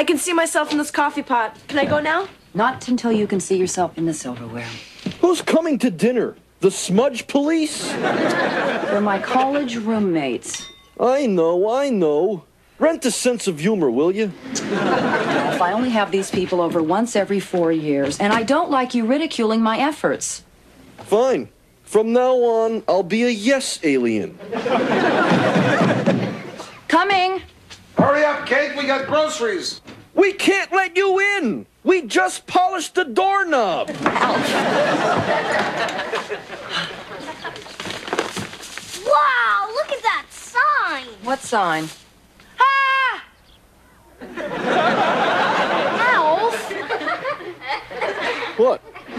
I can see myself in this coffee pot. Can I go now? Not until you can see yourself in the silverware. Who's coming to dinner? The smudge police? They're my college roommates. I know. Rent a sense of humor, will you? If I only have these people over once every 4 years, and I don't like you ridiculing my efforts. Fine. From now on, I'll be a yes alien. Coming! Hurry up, Kate, we got groceries. We can't let you in! We just polished the doorknob! Wow, look at that sign! What sign? Ah! Alf! What?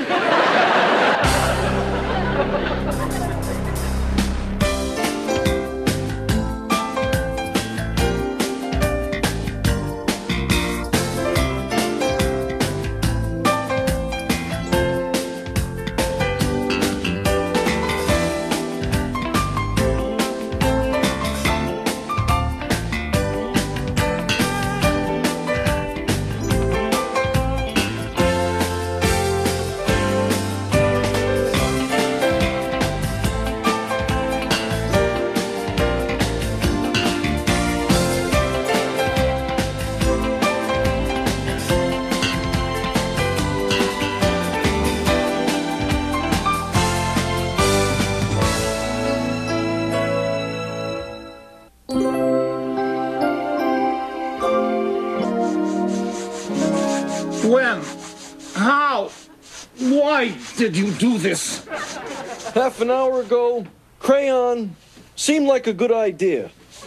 When? How? Why did you do this? Half an hour ago, crayon seemed like a good idea.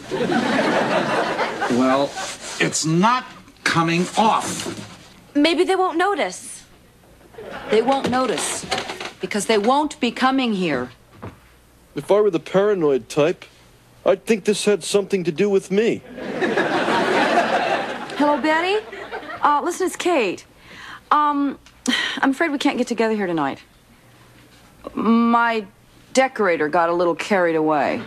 Well, it's not coming off. Maybe they won't notice. They won't notice, because they won't be coming here. If I were the paranoid type, I'd think this had something to do with me. Hello, Betty? Listen, it's Kate. I'm afraid we can't get together here tonight. My decorator got a little carried away.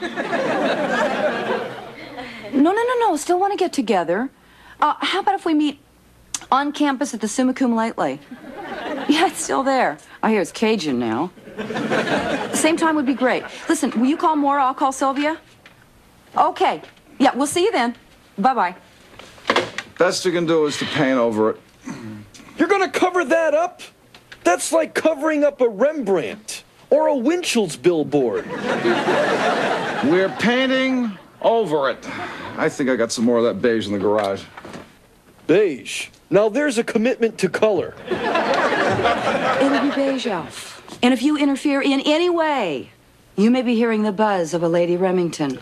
No. Still want to get together. How about if we meet on campus at the Summa Cum Lately? Yeah, it's still there. I hear it's Cajun now. Same time would be great. Listen, will you call Maura? I'll call Sylvia. Okay. Yeah, we'll see you then. Bye-bye. Best you can do is to paint over it. You're gonna cover that up? That's like covering up a Rembrandt or a Winchell's billboard. We're painting over it. I think I got some more of that beige in the garage. Beige. Now there's a commitment to color. It'll be beige, Alf. And if you interfere in any way, you may be hearing the buzz of a Lady Remington.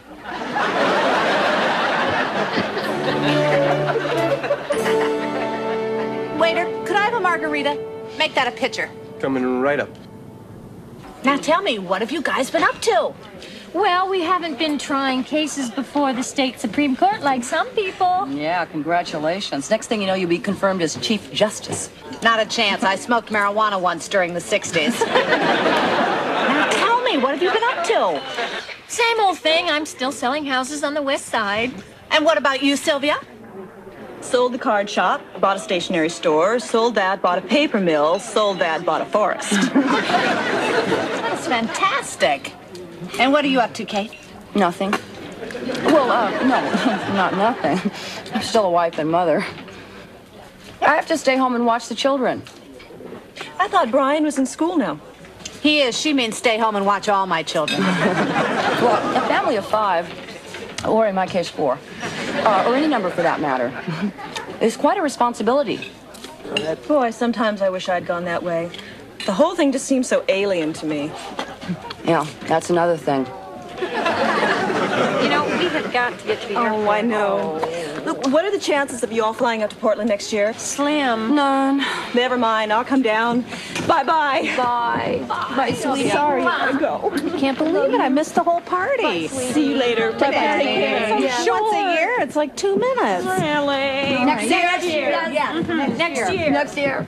Waiter, could I have a margarita? Make that a pitcher. Coming right up. Now tell me, what have you guys been up to? Well, we haven't been trying cases before the state Supreme Court like some people. Yeah, congratulations. Next thing you know, you'll be confirmed as Chief Justice. Not a chance. I smoked marijuana once during the 60s. Now tell me, what have you been up to? Same old thing. I'm still selling houses on the west side. And what about you, Sylvia? Sold the card shop, bought a stationery store, sold that, bought a paper mill, sold that, bought a forest. That's fantastic. And what are you up to, Kate? Nothing. Well, no, not nothing. I'm still a wife and mother. I have to stay home and watch the children. I thought Brian was in school now. He is. She means stay home and watch all my children. Well, a family of 5, or in my case 4, or any number for that matter, is quite a responsibility. Boy, sometimes I wish I'd gone that way. The whole thing just seems so alien to me. Yeah, that's another thing. You know, we have got to get to the airport. Oh, I know. Look, what are the chances of you all flying out to Portland next year? Slim. None. Never mind, I'll come down. Bye-bye. Bye. Bye, sweetie. Sorry, I gotta go. Can't believe it. I missed the whole party. See you later. Bye-bye. Yeah, once a year, it's like 2 minutes. Really? Next year. Next year.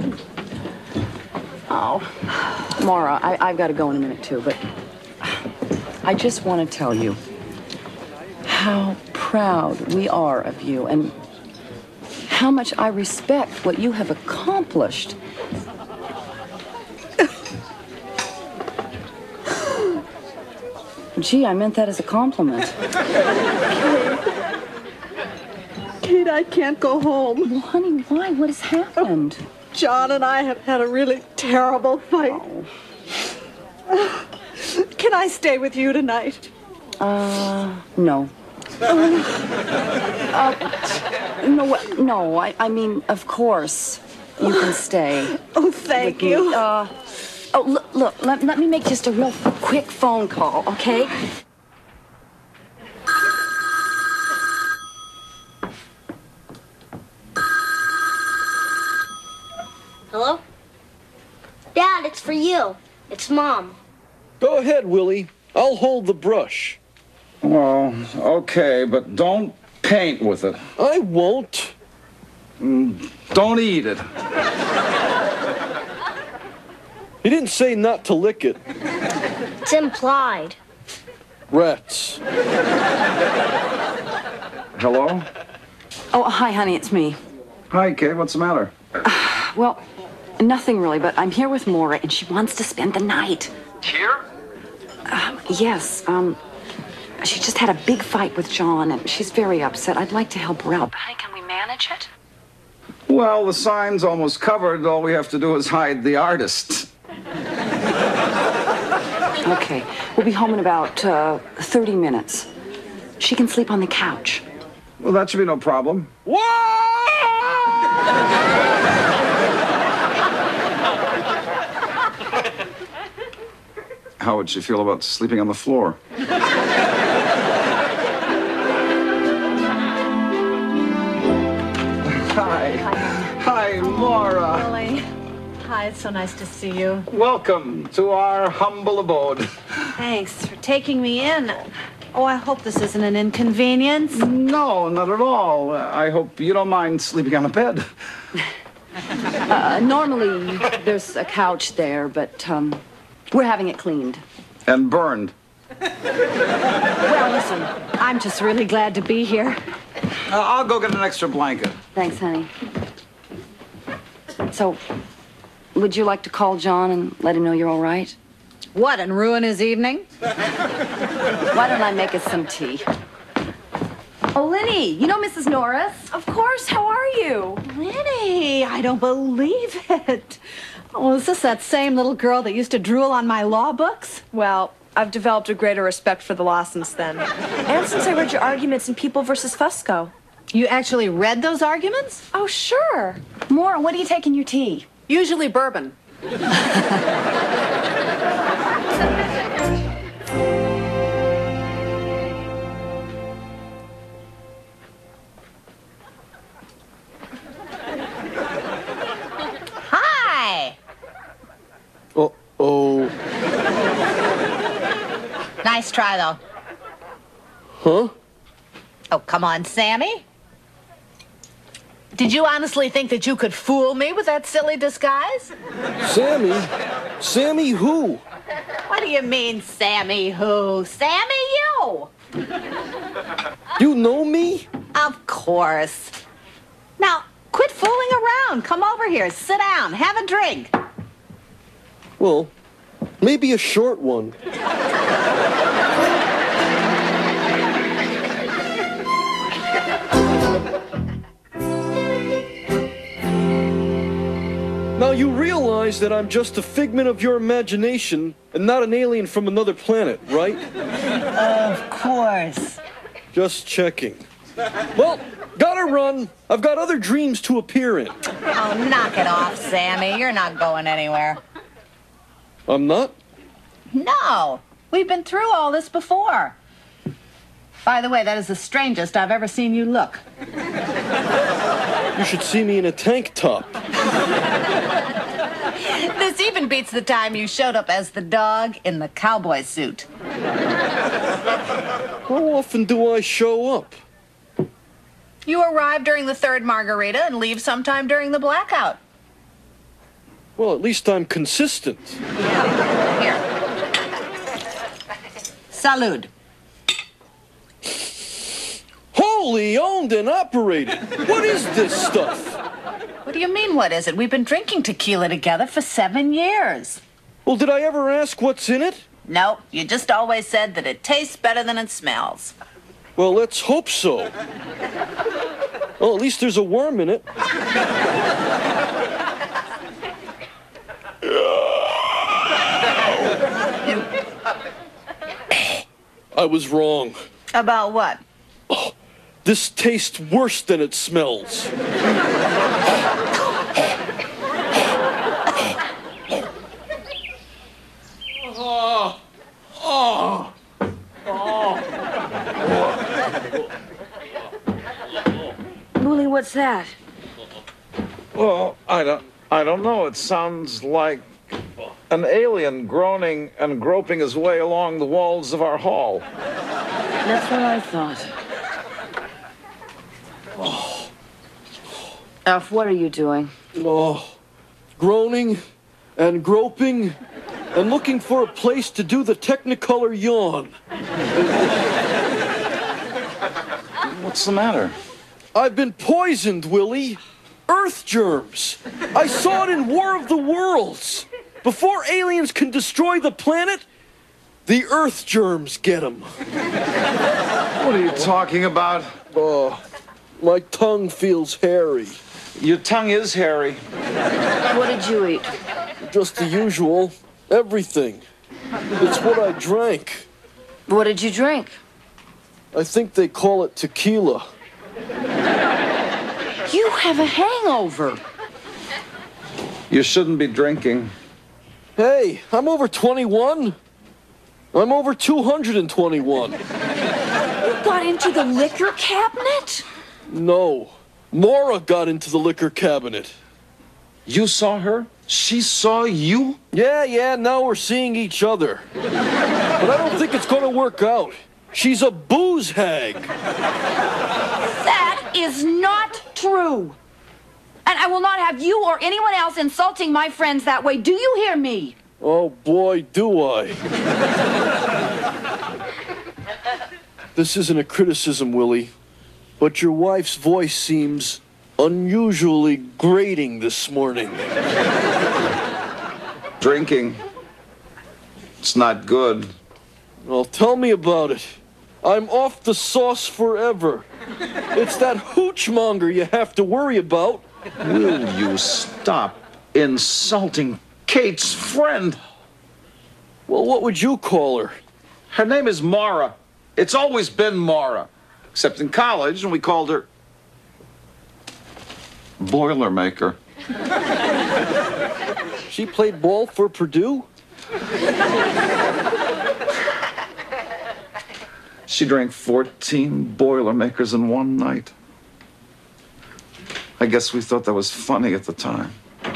Oh, Maura, I've got to go in a minute, too, but I just want to tell you how proud we are of you and how much I respect what you have accomplished. Gee, I meant that as a compliment. Kate, I can't go home. Well, honey, why? What has happened? John and I have had a really terrible fight. Oh. Can I stay with you tonight? No. No, I mean, of course, you can stay. Oh, thank you. Look, let me make just a real quick phone call, okay? Hello? Dad, it's for you. It's Mom. Go ahead, Willie. I'll hold the brush. Well, okay, but don't paint with it. I won't. Don't eat it. He didn't say not to lick it. It's implied. Rats. Hello? Oh, hi, honey, it's me. Hi, Kate. What's the matter? Well, nothing really, but I'm here with Maura, and she wants to spend the night. Here? Yes, she just had a big fight with John, and she's very upset. I'd like to help her out. But, honey, can we manage it? Well, the sign's almost covered. All we have to do is hide the artist. Okay, we'll be home in about 30 minutes. She can sleep on the couch. Well, that should be no problem. How would she feel about sleeping on the floor? Hi, Laura. Lily. Hi, it's so nice to see you. Welcome to our humble abode. Thanks for taking me in. Oh, I hope this isn't an inconvenience. No, not at all. I hope you don't mind sleeping on a bed. Normally, there's a couch there, but we're having it cleaned. And burned. Well, listen, I'm just really glad to be here. I'll go get an extra blanket. Thanks, honey. So, would you like to call John and let him know you're all right? What, and ruin his evening? Why don't I make us some tea? Oh, Lenny, you know Mrs. Norris? Of course. How are you? Lenny, I don't believe it. Oh, is this that same little girl that used to drool on my law books? Well, I've developed a greater respect for the law since then. And since I read your arguments in People versus Fusco. You actually read those arguments? Oh, sure. Maura, what do you take in your tea? Usually bourbon. Hi. Uh-oh. Nice try, though. Huh? Oh, come on, Sammy. Did you honestly think that you could fool me with that silly disguise? Sammy? Sammy who? What do you mean, Sammy who? Sammy you! You know me? Of course. Now, quit fooling around. Come over here. Sit down. Have a drink. Well, maybe a short one. Now you realize that I'm just a figment of your imagination and not an alien from another planet, right? Of course. Just checking. Well, gotta run. I've got other dreams to appear in. Oh, knock it off, Sammy. You're not going anywhere. I'm not? No. We've been through all this before. By the way, that is the strangest I've ever seen you look. You should see me in a tank top. This even beats the time you showed up as the dog in the cowboy suit. How often do I show up? You arrive during the third margarita and leave sometime during the blackout. Well, at least I'm consistent. Here. Salud. Hold Wholly owned and operated. What is this stuff? What do you mean, what is it? We've been drinking tequila together for 7 years. Well, did I ever ask what's in it? No, you just always said that it tastes better than it smells. Well, let's hope so. Well, at least there's a worm in it. I was wrong. About what? Oh, this tastes worse than it smells. Wooly, what's that? Well, I don't know. It sounds like an alien groaning and groping his way along the walls of our hall. That's what I thought. Alf, what are you doing? Oh, groaning and groping and looking for a place to do the Technicolor yawn. What's the matter? I've been poisoned, Willie. Earth germs. I saw it in War of the Worlds. Before aliens can destroy the planet, the Earth germs get them. What are you talking about? Oh, my tongue feels hairy. Your tongue is hairy. What did you eat? Just the usual. Everything. It's what I drank. What did you drink? I think they call it tequila. You have a hangover. You shouldn't be drinking. Hey, I'm over 21. I'm over 221. You got into the liquor cabinet? No. Maura got into the liquor cabinet. You saw her? She saw you? Yeah, now we're seeing each other. But I don't think it's gonna work out. She's a booze hag. That is not true. And I will not have you or anyone else insulting my friends that way. Do you hear me? Oh boy, do I. This isn't a criticism, Willie, but your wife's voice seems unusually grating this morning. Drinking. It's not good. Well, tell me about it. I'm off the sauce forever. It's that hoochmonger you have to worry about. Will you stop insulting Kate's friend? Well, what would you call her? Her name is Maura. It's always been Maura. Except in college, and we called her Boilermaker. She played ball for Purdue? She drank 14 Boilermakers in one night. I guess we thought that was funny at the time.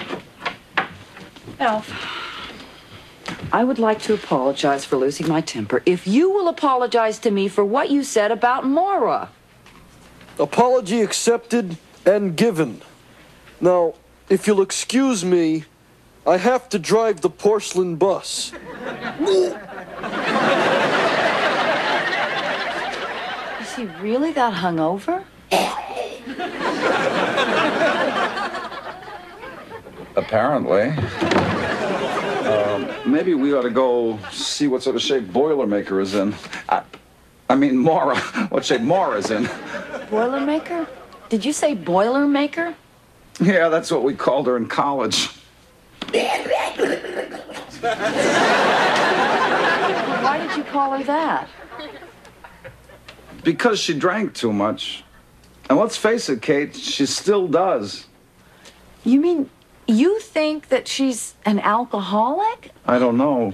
Alf, I would like to apologize for losing my temper if you will apologize to me for what you said about Maura. Apology accepted and given. Now, if you'll excuse me, I have to drive the porcelain bus. Is he really that hungover? Apparently. Maybe we ought to go see what sort of shape Boilermaker is in. I mean, Maura. What shape Maura's in. Boilermaker? Did you say Boilermaker? Yeah, that's what we called her in college. Why did you call her that? Because she drank too much. And let's face it, Kate, she still does. You mean you think that she's an alcoholic? I don't know.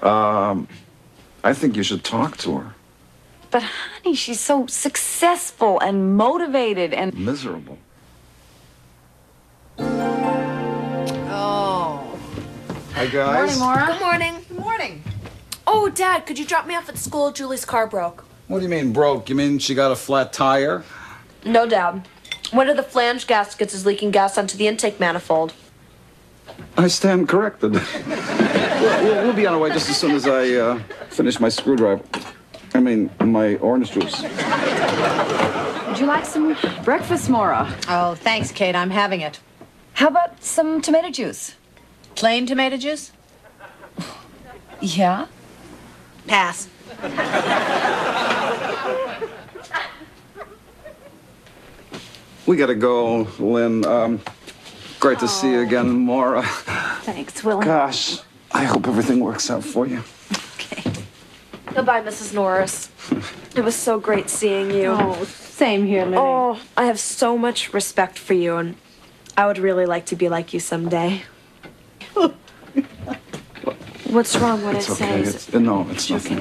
I think you should talk to her. But honey, she's so successful and motivated and... Miserable. Oh. Hi, guys. Morning, Maura. Good morning. Good morning. Oh, Dad, could you drop me off at school? Julie's car broke. What do you mean broke? You mean she got a flat tire? No, Dad. One of the flange gaskets is leaking gas onto the intake manifold. I stand corrected. We'll be on our way just as soon as I finish my screwdriver. I mean, my orange juice. Would you like some breakfast, Maura? Oh, thanks, Kate. I'm having it. How about some tomato juice? Plain tomato juice? Yeah? Pass. We gotta go, Lynn. Great to see you again, Maura. Thanks, Willie. Gosh, I hope everything works out for you. Okay. Goodbye, Mrs. Norris. It was so great seeing you. Oh, same here, Lily. Oh, I have so much respect for you, and I would really like to be like you someday. What's wrong? What It's it okay. says? No, it's nothing.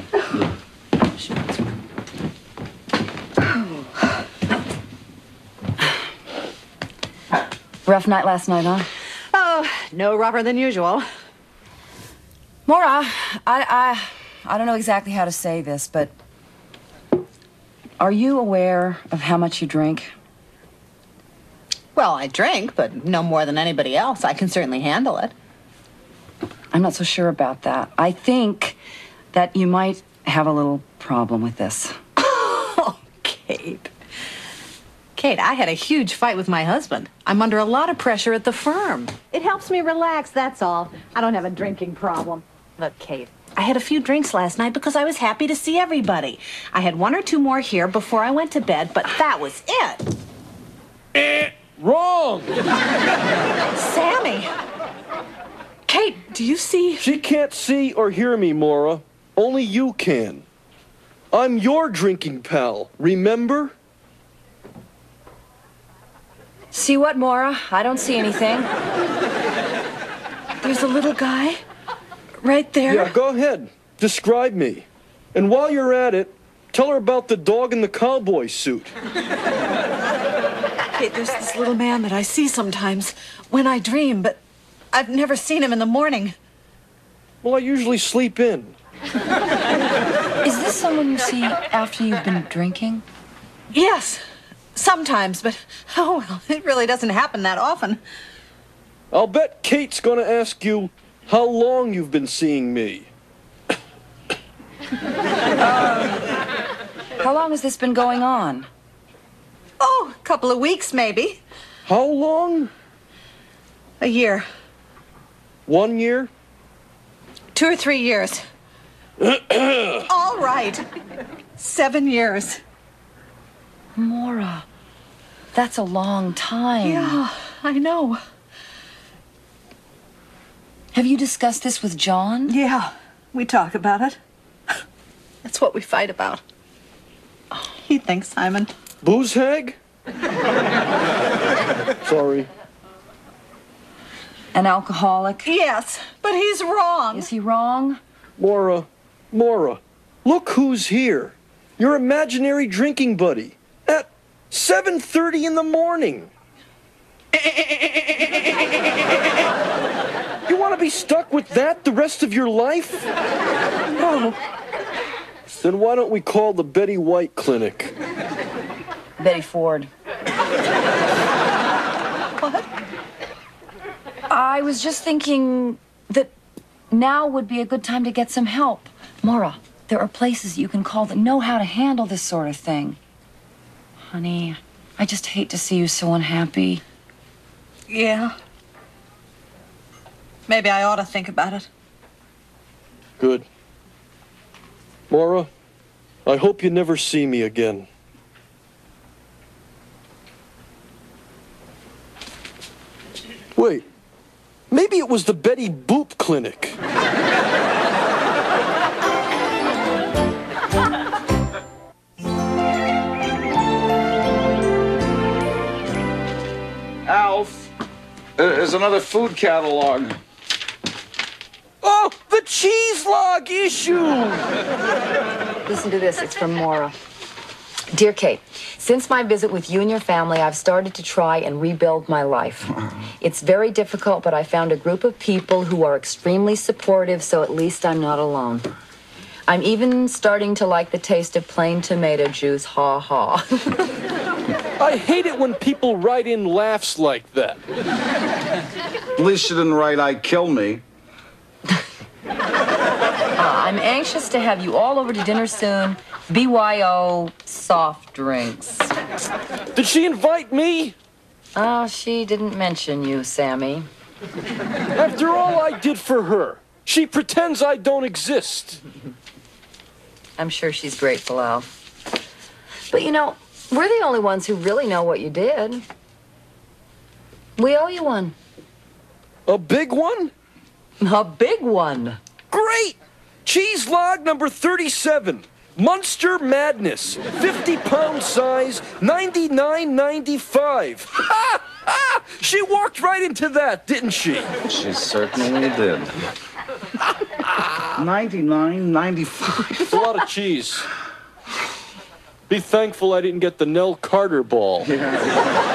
Rough night last night, huh? Oh, no rougher than usual. Maura, I don't know exactly how to say this, but are you aware of how much you drink? Well, I drink, but no more than anybody else. I can certainly handle it. I'm not so sure about that. I think that you might have a little problem with this. Oh, Kate. Kate, I had a huge fight with my husband. I'm under a lot of pressure at the firm. It helps me relax, that's all. I don't have a drinking problem. Look, Kate, I had a few drinks last night because I was happy to see everybody. I had one or two more here before I went to bed, but that was it. Wrong! Sammy! Kate, do you see? She can't see or hear me, Maura. Only you can. I'm your drinking pal, remember? See what, Maura? I don't see anything. There's a little guy right there. Yeah, go ahead. Describe me. And while you're at it, tell her about the dog in the cowboy suit. Kate, there's this little man that I see sometimes when I dream, but I've never seen him in the morning. Well, I usually sleep in. Is this someone you see after you've been drinking? Yes, sometimes, but oh well, it really doesn't happen that often. I'll bet Kate's gonna ask you how long you've been seeing me. How long has this been going on? Oh, a couple of weeks maybe. How long? A year. 1 year? 2 or 3 years. All right. 7 years. Maura, that's a long time. Yeah, I know. Have you discussed this with John? Yeah, we talk about it. That's what we fight about. He thinks Simon. Booze hag? Sorry. An alcoholic? Yes, but he's wrong. Is he wrong? Maura, look who's here. Your imaginary drinking buddy. At 7:30 in the morning. You want to be stuck with that the rest of your life? No. Then why don't we call the Betty White Clinic? Betty Ford. What? I was just thinking that now would be a good time to get some help. Maura, there are places you can call that know how to handle this sort of thing. Honey, I just hate to see you so unhappy. Yeah. Maybe I ought to think about it. Good. Maura, I hope you never see me again. Wait, maybe it was the Betty Boop Clinic. Alf, there's another food catalog. Oh, the cheese log issue! Listen to this. It's from Maura. Dear Kate, since my visit with you and your family, I've started to try and rebuild my life. It's very difficult, but I found a group of people who are extremely supportive, so at least I'm not alone. I'm even starting to like the taste of plain tomato juice. Ha ha. I hate it when people write in laughs like that. At least you didn't write, "I kill me." I'm anxious to have you all over to dinner soon. BYO soft drinks. Did she invite me? Oh, she didn't mention you, Sammy. After all I did for her, she pretends I don't exist. I'm sure she's grateful, Al. But you know, we're the only ones who really know what you did. We owe you one. A big one? A big one. Great! Cheese log number 37. Munster Madness. 50-pound size, $99.95. Ha! Ha! She walked right into that, didn't she? She certainly did. $99.95. It's a lot of cheese. Be thankful I didn't get the Nell Carter ball. Yeah.